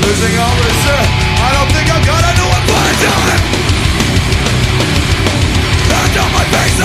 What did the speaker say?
losing all reserve. I don't think I'm gonna know what time. And on my face